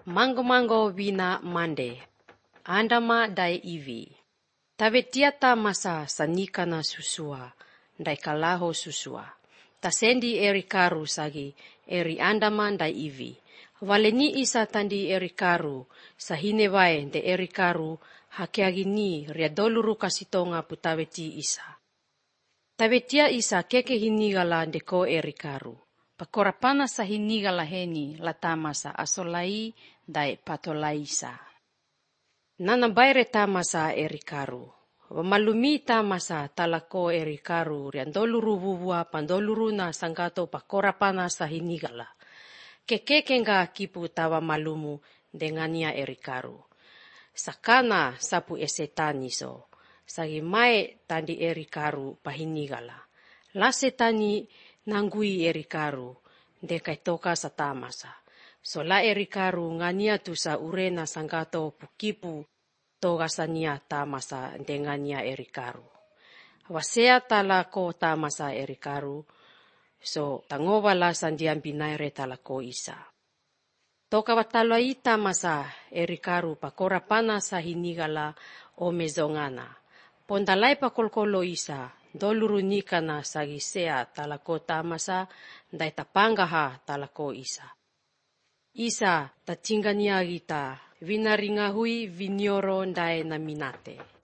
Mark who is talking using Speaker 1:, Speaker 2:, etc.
Speaker 1: Mango vina mande. Andama dai ivi. Tavetiata masa sanikana susua. Dai kalaho susua. Tasendi eri karu sagi eri andaman dai ivi. Valeni isa tandi eri karu. Sahine vae de eri karu. Hakeagini riadoluru kasitonga putaveti isa. Tavetia isa keke hinigala deko eri karu.
Speaker 2: Pakorapana sa hinigala heni latamasa asolai dai patolaisa.
Speaker 1: Nana baire tamasa eri karu. Wamalumi tamasa talako eri karu riandoluru vuvua pandoluru na sangato pakorapana sa hinigala. Kekekenga kipu tawa malumu dengania eri karu. Sakana sapu esetaniso. Sagi mae tandi eri karu pahinigala. Lasetani nanggui eri karu dekai toka satamasa. Sola eri karu ngania tusa urena sangato pukipu toga sania tamasa dengania eri karu. Wasea talako tamasa eri karu. So tangovala sandian binaire talako isa. Toka watalo ita masa eri karu pakorapana sa hinigala o mezongana. Pondalai pakolkolo isa. Doluru nikana sagisea talako tamasa dai tapangaha talako isa. Isa tatingania gita vinaringahui vinioro dai naminate.